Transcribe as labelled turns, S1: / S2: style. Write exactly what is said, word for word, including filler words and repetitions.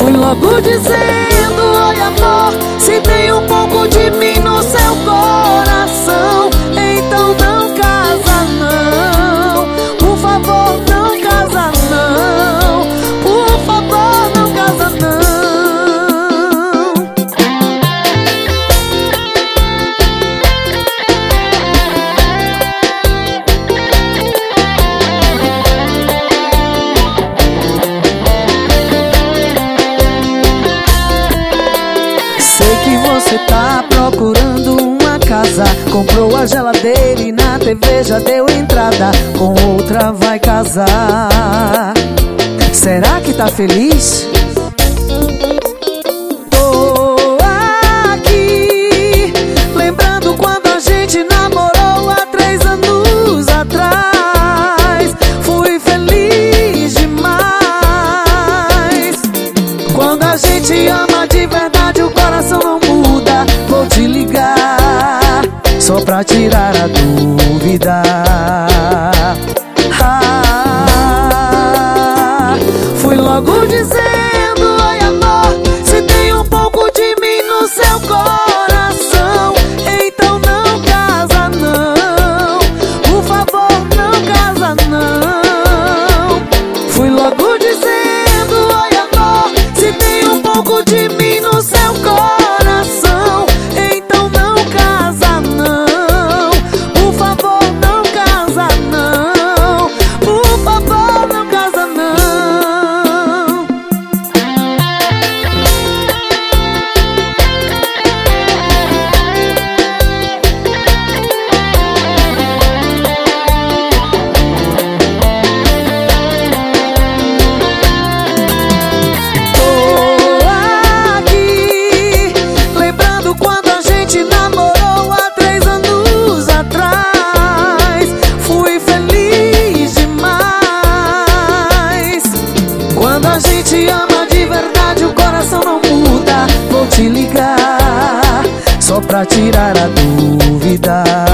S1: Fui logo dizendo: oi amor, se tem um pouco de mim no seu coração, então não casa não. Por favor, não casa não. Por favor, não casa não. Sei que você tá procurando uma casa, comprou a geladeira e na T V já deu entrada, com outra vai casar. Será que tá feliz? Tô aqui lembrando quando a gente namorou há três anos atrás. Fui feliz demais. Quando a gente ama de verdade, o coração não muda. Vou te ligar só pra tirar a dúvida. Ah, fui logo dizendo: oi amor, se tem um pouco de mim no seu coração, então não casa não. Por favor, não casa não. Fui logo dizendo: oi amor, se tem um pouco de mim no seu coração, então não casa não. Por favor, não casa não. Por favor, não casa não. Tô aqui lembrando quando a gente namorou há três anos atrás. Fui feliz demais. Quando a gente ama de verdade, o coração não muda. Vou te ligar só pra tirar a dúvida.